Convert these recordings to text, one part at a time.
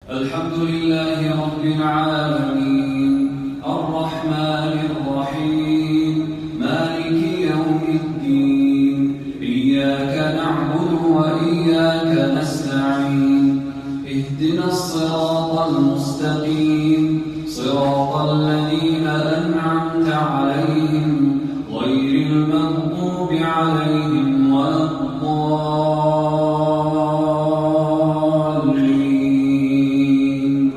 الحمد لله رب العالمين الرحمن الرحيم مالك يوم الدين إياك نعبد وإياك نستعين اهدنا الصراط المستقيم صراط الذين أنعمت عليهم غير المغضوب عليهم ولا الضالين.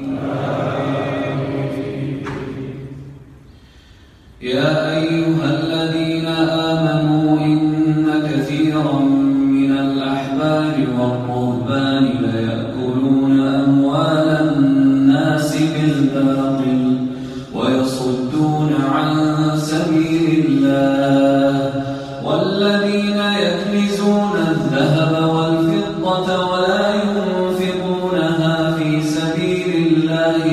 يا أيها الذين آمنوا إن كثيرا من الأحبار والرهبان ليأكلون أموال الناس بالباطل ويصدون عن سبيل الله والذين يكنزون الذهب والفضة ولا ينفقونها في سبيل الله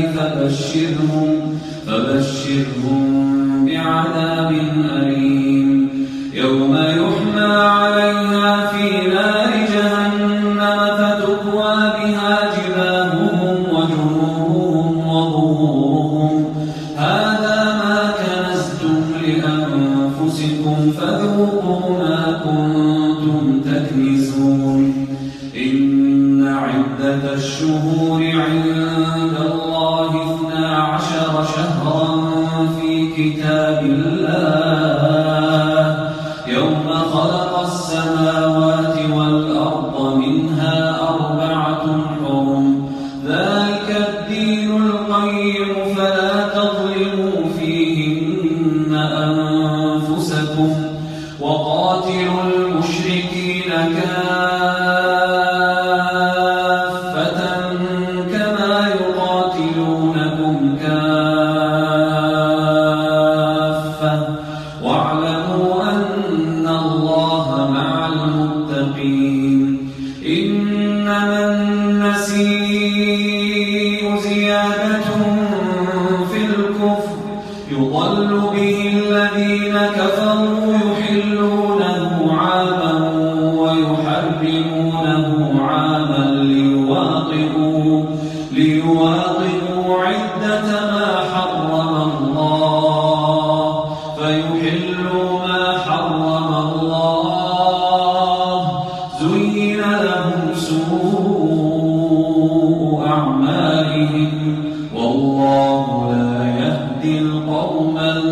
فبشرهم بعذاب أليم يوم يحمى عليها في نار جهنم فتكوى بها جباههم وجنوبهم وظهورهم هذا ما كنزتم لأنفسكم فذوقوا ما كنتم تكنزون إن عدة الشهور عند الله 12 شهرا في كتاب الله يوم خلق السماوات والأرض منها 4 حرم ذلك الدين القيم فلا تظلموا فيهن أنفسكم وقاتلوا المشركين كافة كما يقاتلونكم كافة واعلموا أن الله مع المتقين إنما النسيء زيادة في الكفر يضل به الذين كفروا يحلونه عاما ويحرمونه عاما ليواطئوا عدة ما حرم الله فيحلوا ما حرم الله زين لهم سوء أعمالهم والله لا يهدي القوم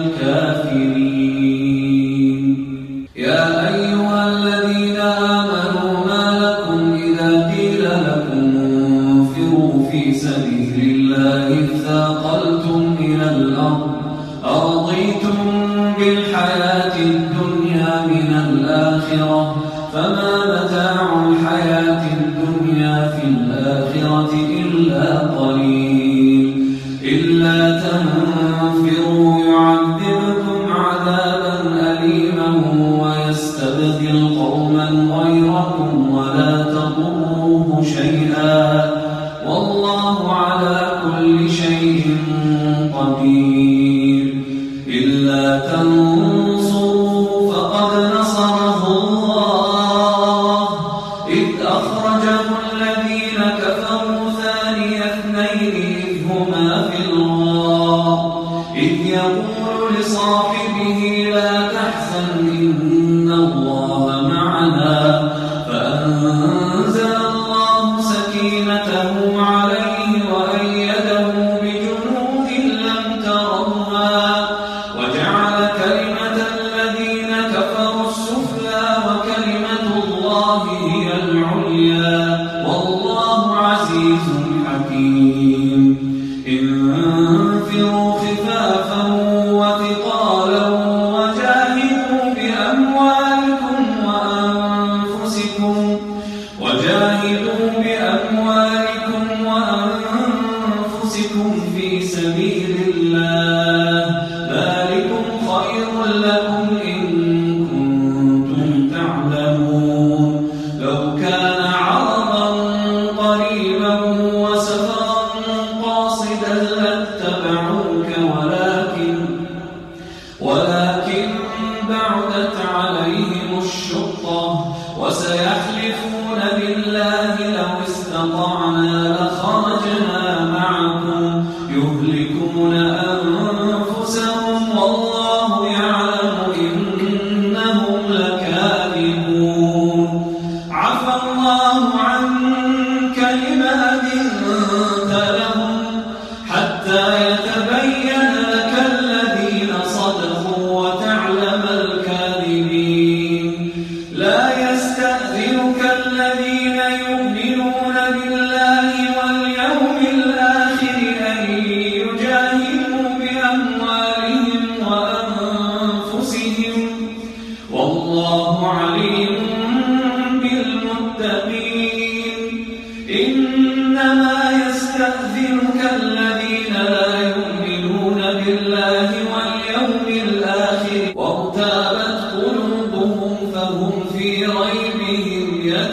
الكافرين. يا أيها الذين آمنوا ما لكم إذا قيل لكم انفروا في سبيل الله اثاقلتم إلى الأرض أرضيتم بالحياة الدنيا من الآخرة فما متاع الحياة الدنيا في الآخرة إلا قليل إلا تنفروا يعذبكم عذابا أليما ويستبدل قوما غيركم ولا تضروه شيئا والله على كل شيء قدير إلا تنصروا فقد نصره الله إذ أخرجه الذين كفروا ثاني اثنين إذ هما في الغار إذ يقول لصاحبه لا تحزن إن الله معنا فأنزل الله سكينته عليه وأيده بجنود لم تروها وجعل كلمة الذين كفروا السفلى وكلمة الله هي العليا والله عزيز حكيم. انفروا خفافا وثقالا وجاهدوا بأموالكم وأنفسكم في سبيل الله ذلكم خير لكم إن كنتم تعلمون لو كان عرضا قريبا وسفرا يهلكون أنفسهم والله يعلم إنهم لكاذبون عفى الله عنك لما أذنت لهم حتى يتبين لك الذين صدقوا وتعلم الكاذبين لا يستأذنك الذين يؤمنون بالله واليوم الآخر أن يجاهدوا بأموالهم وأنفسهم والله عليم بالمتقين إنما يستأذنك الذين لا يؤمنون بالله واليوم الآخر وارتابت قلوبهم فهم في ريبهم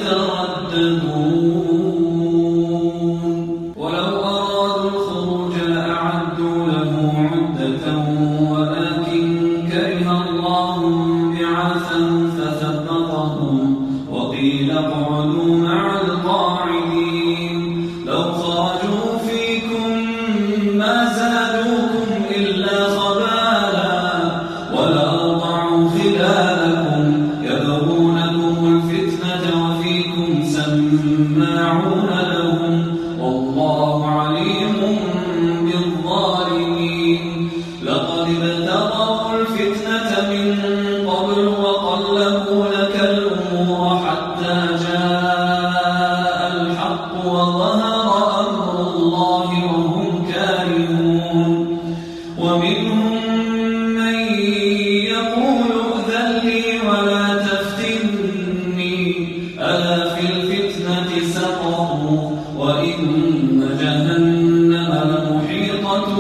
يترددون ولو أرادوا الخروج لأعدوا له عدة ولكن كره الله بعاثهم فثبطهم وقيل اقعدوا مع القاعدين لو خرجوا فيكم ما زادوكم إلا خبالا ولأوضعوا خلالكم يبغونكم الفتنة وفيكم سماعون لهم والله عليم بالظالمين لقد ابتغوا الفتنة من قبل وقلبوا لك الأمور حتى جاء الحق وظهر أمر الله وهم كارهون ومنهم من يقول ائذن لي ولا تفتني ألا في الفتنة سقطوا وإن جهنم لمحيطة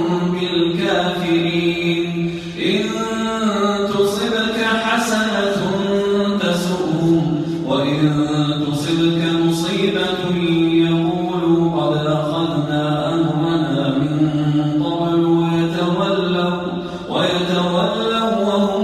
بالكافرين إن تصبك حسنة تسؤهم وإن تصبك مصيبة يقولوا قد أخذنا أمرنا من قبل ويتولوا وهم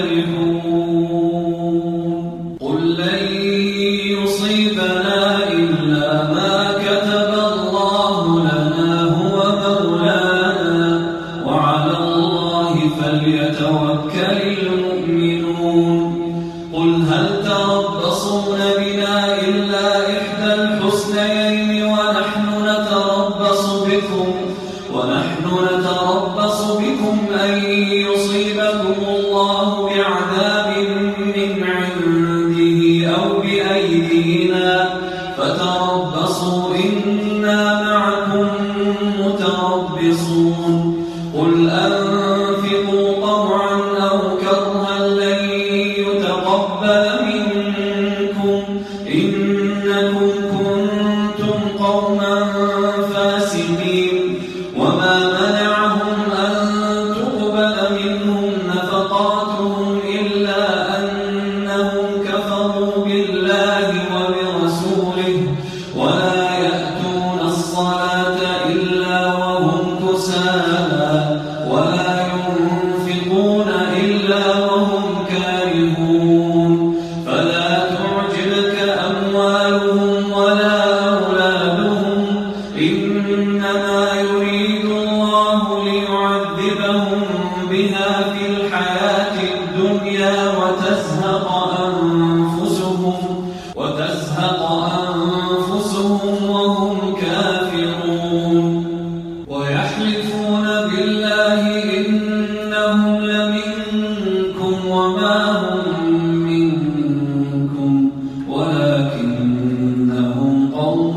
فرحون قل لن يصيبنا إلا ما كتب الله لنا هو مولانا وعلى الله فليتوكل المؤمنون قل هل تربصون بنا إلا إحدى الحسنيين ونحن نتربص بكم أن يصيبكم الله بعذاب من عنده أو بأيدينا فتربصوا إنا معكم متربصون قل أنفقوا طوعا أو كرها لن يتقبل منكم إنكم كنتم قوما فاسقين وما منعهم أن تقبل منهم نفقاتهم إلا أنهم كفروا بالله وبرسوله ولا يأتون الصلاة إلا وهم كسالى ولا ينفقون إلا وهم كارهون فلا تعجبك أموالهم ولا أولادهم إنما يريد الله ليعذبهم بها في الحياة الدنيا وتزهق أنفسهم وهم كافرون ويحلفون بالله إنهم لمنكم وما هم منكم ولكنهم قوم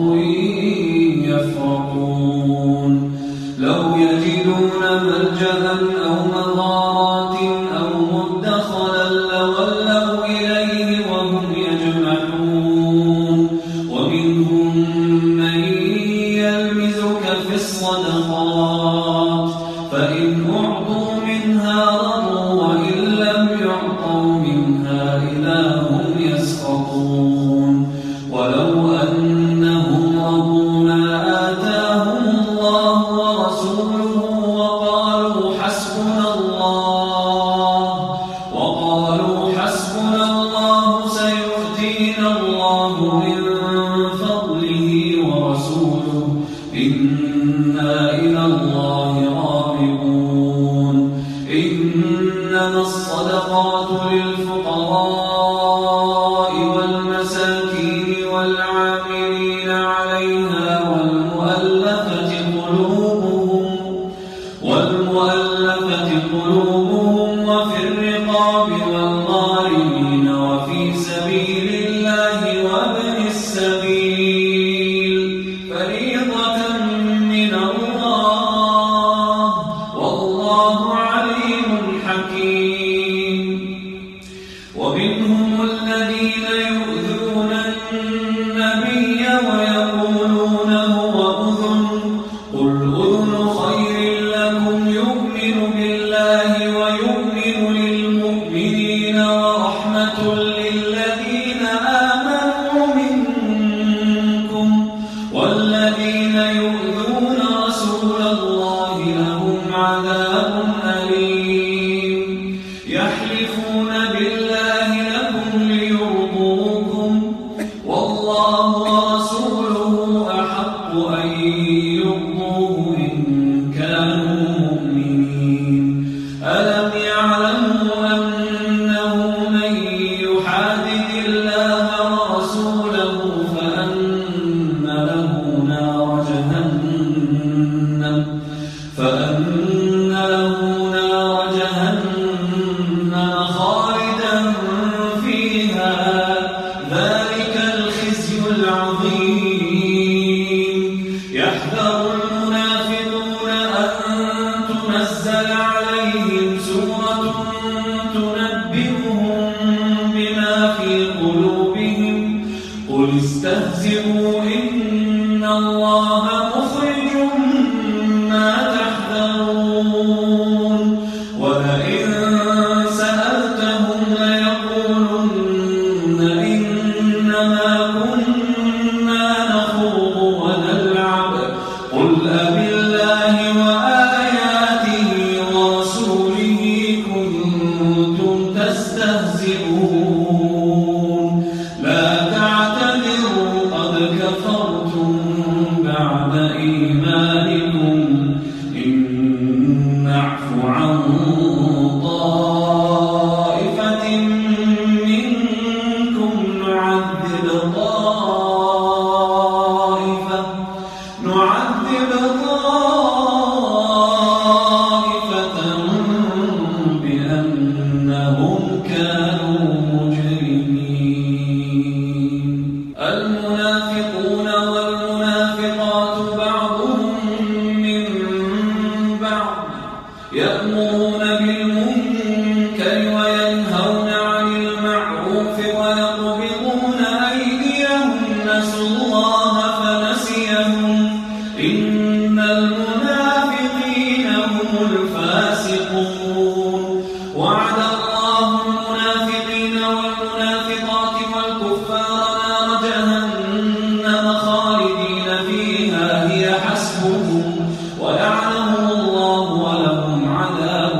يفرقون لو يجدون ملجأ أو مغارات أو مدخلا لولوا إليه وهم يجمحون ومنهم من يلمزك في الصدقات فإن أعطوا منها رضوا وإن لم يعطوا منها إذا هم يسخطون ولو أنهم رضوا ما آتاهم الله ورسوله وقالوا حسبنا الله سيؤتينا الله من فضله ورسوله إن إنا إلى الله راغبون إنما الصدقات للفقراء والمساكين والعاملين عليها والمؤلفة قلوبهم وفي الرقاب والغارمين وفي سبيل الله وابن السبيل فريضة من الله والله عليم حكيم ومنهم الذين يؤذون النبي ويقولون هو أذن قل أذن خير لكم يؤمن بالله ويؤمن للمؤمنين ورحمة للذين آمنوا منكم والذين يؤذون رسول الله لهم عذاب أليم يحلفون بالله لكم ليرضوكم والله ورسوله أحق أن يرضوه إن كانوا مؤمنين ألم يعلموا أنه من يحادد الله ورسوله فأن له نار جهنم خالدا فيها ذلك الخزي العظيم يحذر المنافقون أن تنزل عليهم سورة تنبئهم بما في قلوبهم قل استهزئوا إن الله مخرج ما تحذرون ولئن سألتهم ليقولن إنما كنا نخوض ونلعب قل أبالله وآياته ورسوله كنتم تستهزئون لا تعتذروا قد كفرتم بعد إيمانكم إن نعف عن طائفة منكم نعذب طائفة بأنهم كانوا مجرمين المنافقون والمنافقات بعضهم من بعض يأمرون بالمنكر وينهون عن المعروف ويقبضون أيديهم نسوا الله فنسيهم إن المنافقين هم الفاسقون وعد الله المنافقين والمنافقات والكفار نار جهنم خالدين فيها هي حسبهم ولعنهم الله ولهم عذاب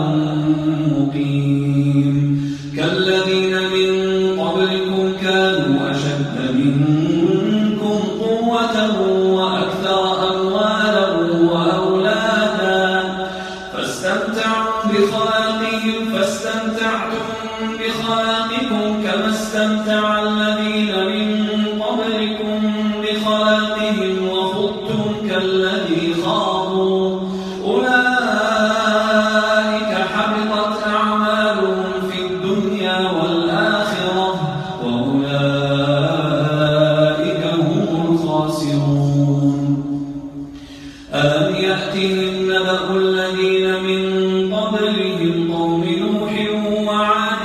مقيم كالذين من قبلكم كانوا أشد منكم قوة وأكثر أموالا وأولادا فاستمتعتم بخلاقكم كما استمتع الذين من قبلكم بخلاقهم وخضتم كالذي خاضوا أولئك حبطت أعمالهم في الدنيا والآخرة وأولئك هم الخاسرون ألم يأتهم نبأ الذين من قبلهم قوم نوح وعاد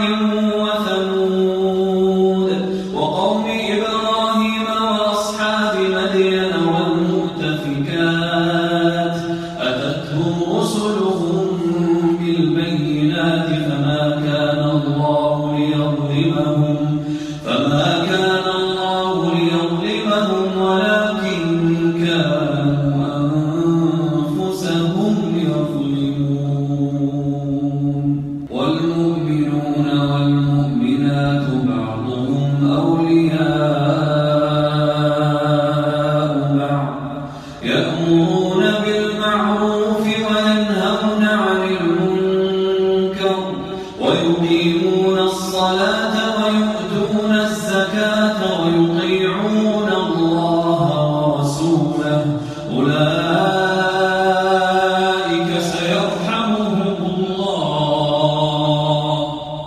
وثمود وقوم إبراهيم وأصحاب مدين والمؤتفكات أتتهم رسلهم بالبينات فما كان الله ليظلمهم ولكن كانوا أنفسهم يظلمون والمؤمنون والمؤمنات بعضهم أولياء بعض يأمرون أولئك سيرحمهم الله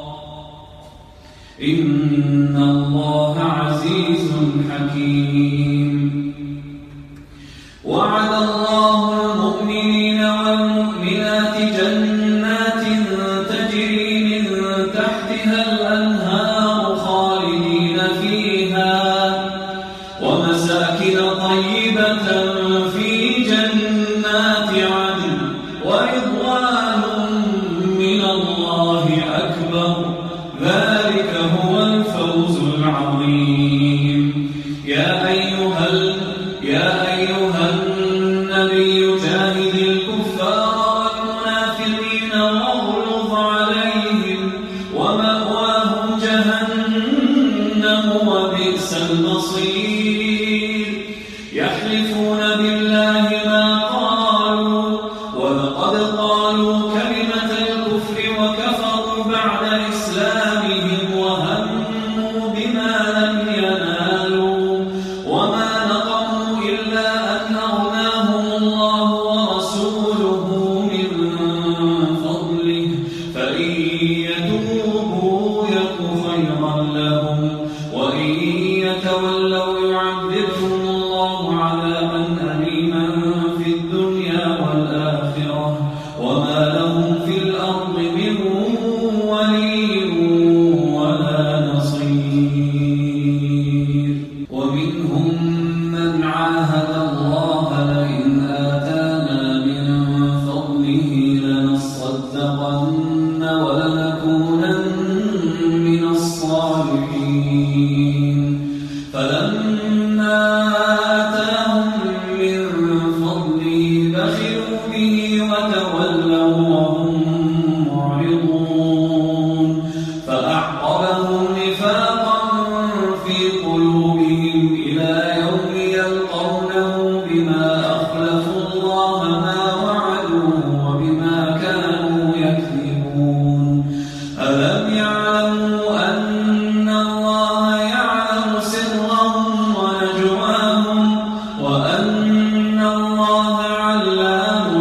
إن الله عزيز حكيم وعد الله المؤمنين والمؤمنات جنات تجري من تحتها الأنهار خالدين فيها ومساكن طيبة في جنات عدن ورضوان من الله أكبر ذلك هو الفوز العظيم يا أيها النبي جاهد الكفار والمنافقين واغلظ عليهم ومأواهم جهنم وبئس المصير يحلفون بالله ما قالوا ولقد قالوا كلمة الكفر وكفروا بعد إسلامهم وهموا بما لم ينالوا وما نقموا إلا أن أغناهم الله ورسوله من فضله فإن يتوبوا يك خيرا لهم وإن يتولوا يعذبهم الله عذابا أليما في الدنيا والآخرة وما لهم في الأرض من ولي ولا نصير ومنهم من عاهد الله لئن آتانا من فضله لنصدقن ولنكونن من الصالحين فلما آتاهم من فضله بخلوا به وتولوا وهم معرضون فأعقبهم نفاقا في قلوبهم إلى يوم يلقونه بما أخلفوا الله ما وعدوه وبما كانوا يكذبون ألم يعلموا أن الله يعلم سرهم ونجواهم وأن الله علام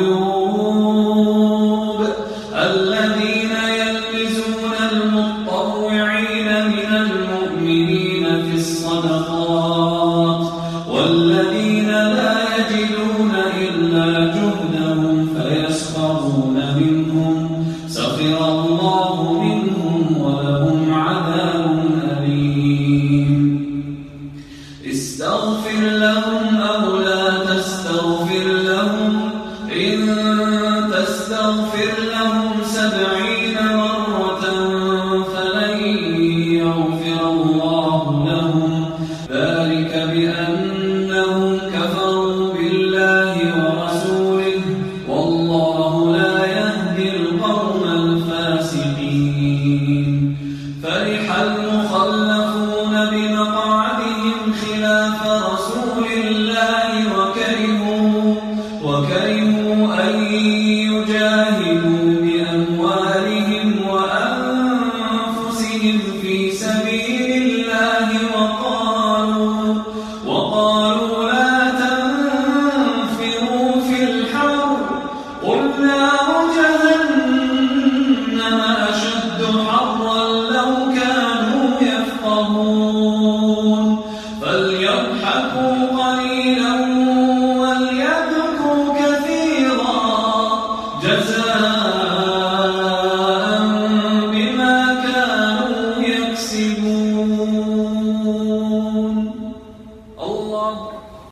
الغيوب الذين يلمزون المطوعين من المؤمنين في الصدقات والذين لا يجدون إلا جهدهم فيسخرون منهم سخر الله منهم ولهم عذاب أليم استغفر لهم أو لا تستغفر لهم إن تستغفر لهم 70 مرة فلن يغفر الله لهم ذلك بأنهم كفروا بالله ورسوله والله لا يهدي القوم الفاسقين فرح المخلفون بمقعدهم خلاف رسول الله وكرهوا أن يجاهدوا بأموالهم وأنفسهم في سبيل الله وقالوا لا تنفروا في الحر قل نار جهنم أشد حرا لو